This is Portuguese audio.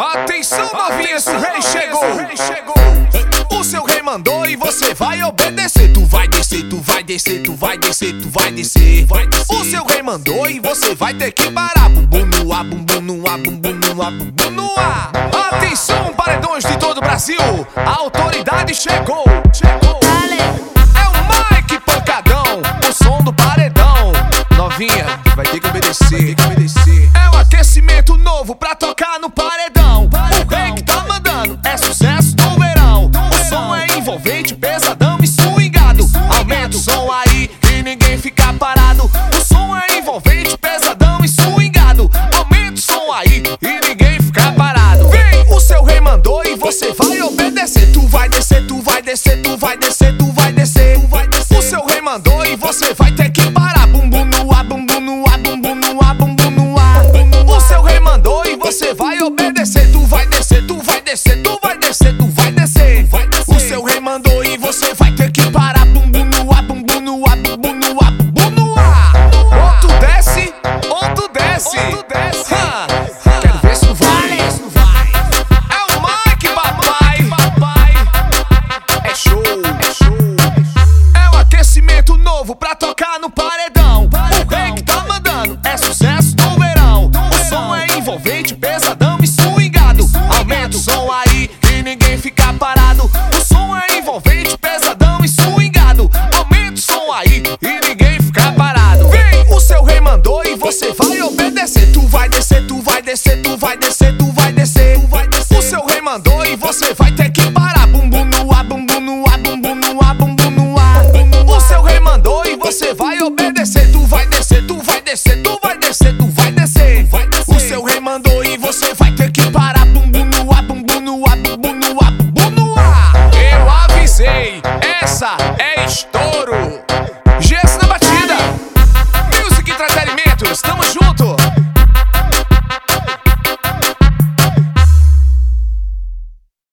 Atenção, novinha, esse rei chegou. O seu rei mandou e você vai obedecer. Tu vai descer, tu vai descer, tu vai descer, tu vai descer. O seu rei mandou e você vai ter que parar. Bumbum no ar, bumbum no ar, bumbum no ar, bumbum no ar. Atenção, paredões de todo o Brasil, a autoridade chegou. É o Mike Pancadão, o som do paredão. Novinha, vai ter que obedecer. É o aquecimento novo pra tocar no paredão. O rei que tá mandando é sucesso do verão. O som é envolvente, pesadão e swingado. Aumenta o som aí e ninguém fica parado. O som é envolvente, pesadão e swingado. Aumenta o som aí e ninguém fica parado. Vem, o seu rei mandou e você vai obedecer. Tu vai descer, tu vai descer, tu vai descer, tu vai descer. O seu rei mandou e você vai ter que parar. Bumbum no ar, bumbum no ar, bumbum no ar, bumbum no ar. O seu rei mandou e você vai obedecer. Tu vai descer, tu vai descer, tu vai descer.